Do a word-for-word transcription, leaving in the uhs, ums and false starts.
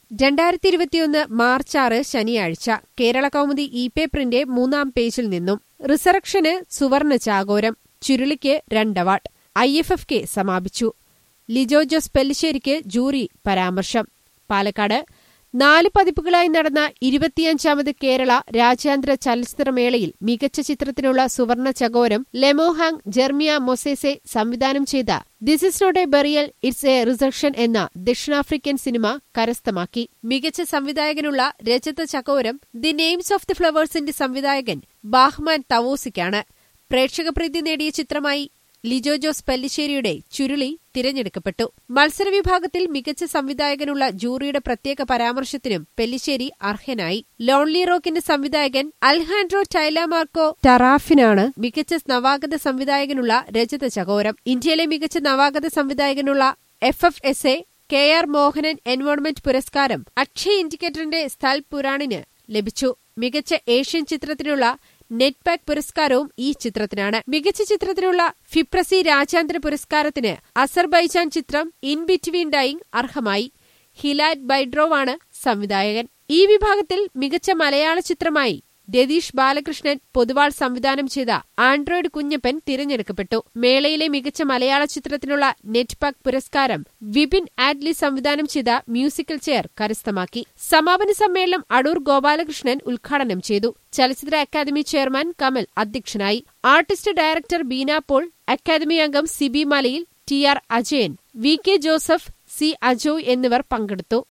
രണ്ടായിരത്തി ഇരുപത്തിയൊന്ന് മാർച്ച് ആറ് ശനിയാഴ്ച കേരള കൗമുദി ഇ പേപ്പറിന്റെ മൂന്നാം പേജിൽ നിന്നും റിസറക്ഷന് സുവർണ ചാകോരം, ചുരുളിക്ക് രണ്ട് award. I F F K സമാപിച്ചു. ലിജോ ജോസ് പെല്ലിശ്ശേരിക്ക് ജൂറി പരാമർശം. പാലക്കാട് നാല് പതിപ്പുകളായി നടന്ന ഇരുപത്തിയഞ്ചാമത് കേരള രാജ്യാന്തര ചലച്ചിത്രമേളയിൽ മികച്ച ചിത്രത്തിനുള്ള സുവർണ ചകോരം ലെമോഹാങ് ജെർമിയ മൊസേസെ സംവിധാനം ചെയ്ത this is not a burial it's a resurrection എന്ന ദക്ഷിണാഫ്രിക്കൻ സിനിമ കരസ്ഥമാക്കി. മികച്ച സംവിധായകനുള്ള രജത ചകോരം ദി നെയിംസ് ഓഫ് ദി ഫ്ലവേഴ്സിന്റെ സംവിധായകൻ ബാഹ്മാൻ തവോസിക്കാണ്. പ്രേക്ഷകപ്രീതി നേടിയ ചിത്രമായി ലിജോ ജോസ് പെല്ലിശ്ശേരിയുടെ ചുരുളി തിരഞ്ഞെടുക്കപ്പെട്ടു. മത്സരവിഭാഗത്തിൽ മികച്ച സംവിധായകനുള്ള ജൂറിയുടെ പ്രത്യേക പരാമർശത്തിനും പെല്ലിശ്ശേരി അർഹനായി. ലോൺലി റോക്കിന്റെ സംവിധായകൻ അൽഹാൻഡ്രോ ടൈലാമാർക്കോ ടറാഫിനാണ് മികച്ച നവാഗത സംവിധായകനുള്ള രജത ചകോരം. ഇന്ത്യയിലെ മികച്ച നവാഗത സംവിധായകനുള്ള F F S A K R Mohanan എൻവോൺമെന്റ് പുരസ്കാരം അക്ഷയ് ഇൻഡിക്കേറ്ററിന്റെ സ്ഥൽ പുരാണിന് ലഭിച്ചു. മികച്ച ഏഷ്യൻ ചിത്രത്തിനുള്ള നെറ്റ് പാക് പുരസ്കാരവും ഈ ചിത്രത്തിനാണ്. മികച്ച ചിത്രത്തിനുള്ള ഫിപ്രസി രാജ്യാന്തര പുരസ്കാരത്തിന് അസർബൈജാൻ ചിത്രം ഇൻ ബിറ്റ്വീൻ ഡൈയിങ് അർഹമായി. ഹിലാറ്റ് ബൈഡ്രോവാണ് സംവിധായകൻ. ഈ വിഭാഗത്തിൽ മികച്ച മലയാള ചിത്രമായി രതീഷ് ബാലകൃഷ്ണൻ പൊതുവാൾ സംവിധാനം ചെയ്ത ആൻഡ്രോയിഡ് കുഞ്ഞപ്പൻ തിരഞ്ഞെടുക്കപ്പെട്ടു. മേളയിലെ മികച്ച മലയാള ചിത്രത്തിനുള്ള നെറ്റ് പാക് പുരസ്കാരം വിപിൻ ആഡ്ലി സംവിധാനം ചെയ്ത മ്യൂസിക്കൽ ചെയർ കരസ്ഥമാക്കി. സമാപന സമ്മേളനം അടൂർ ഗോപാലകൃഷ്ണൻ ഉദ്ഘാടനം ചെയ്തു. ചലച്ചിത്ര അക്കാദമി ചെയർമാൻ കമൽ അധ്യക്ഷനായി. Artist director Beena Paul, academy അംഗം Sibi Malayil, T R Ajayan, V K Joseph, C Ajoy എന്നിവർ പങ്കെടുത്തു.